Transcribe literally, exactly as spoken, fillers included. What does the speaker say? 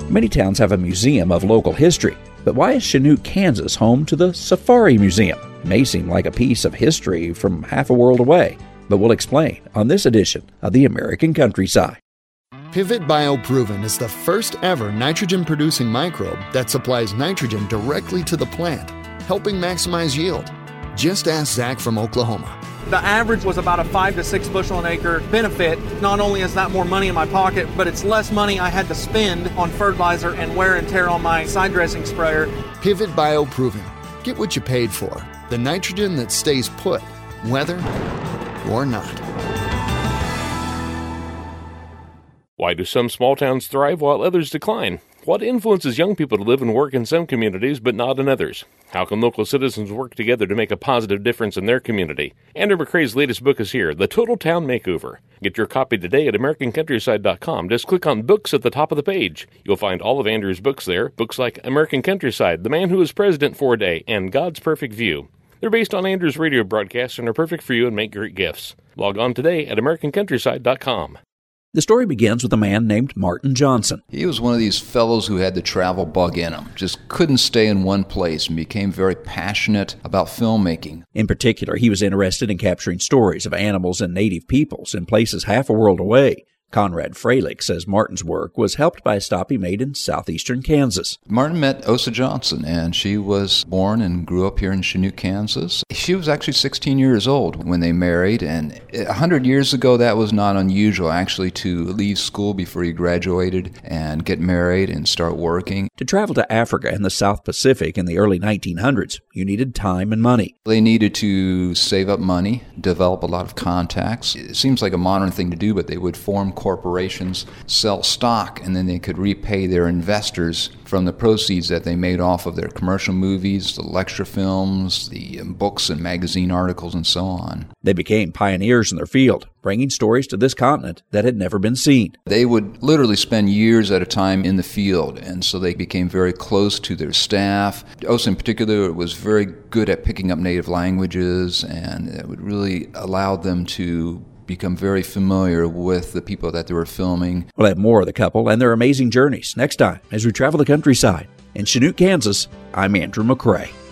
Many towns have a museum of local history, but why is Chinook, Kansas home to the Safari Museum? It may seem like a piece of history from half a world away, but we'll explain on this edition of the American Countryside. Pivot BioProven is the first ever nitrogen-producing microbe that supplies nitrogen directly to the plant, helping maximize yield. Just ask Zach from Oklahoma. The average was about a five to six bushel an acre benefit. Not only is that more money in my pocket, but it's less money I had to spend on fertilizer and wear and tear on my side dressing sprayer. Pivot BioProven. Get what you paid for. The nitrogen that stays put, whether or not. Why do some small towns thrive while others decline? What influences young people to live and work in some communities but not in others? How can local citizens work together to make a positive difference in their community? Andrew McCrae's latest book is here, The Total Town Makeover. Get your copy today at American Countryside dot com. Just click on Books at the top of the page. You'll find all of Andrew's books there, books like American Countryside, The Man Who Was President for a Day, and God's Perfect View. They're based on Andrew's radio broadcasts and are perfect for you and make great gifts. Log on today at American Countryside dot com. The story begins with a man named Martin Johnson. He was one of these fellows who had the travel bug in him, just couldn't stay in one place and became very passionate about filmmaking. In particular, he was interested in capturing stories of animals and native peoples in places half a world away. Conrad Freilich says Martin's work was helped by a stop he made in southeastern Kansas. Martin met Osa Johnson, and she was born and grew up here in Chinook, Kansas. She was actually sixteen years old when they married, and a hundred years ago that was not unusual, actually, to leave school before you graduated and get married and start working. To travel to Africa and the South Pacific in the early nineteen hundreds, you needed time and money. They needed to save up money, develop a lot of contacts. It seems like a modern thing to do, but they would form corporations, sell stock, and then they could repay their investors from the proceeds that they made off of their commercial movies, the lecture films, the books and magazine articles, and so on. They became pioneers in their field, bringing stories to this continent that had never been seen. They would literally spend years at a time in the field, and so they became very close to their staff. Osa in particular was very good at picking up native languages, and it would really allow them to become very familiar with the people that they were filming. We'll have more of the couple and their amazing journeys next time as we travel the countryside. In Chinook, Kansas, I'm Andrew McCrae.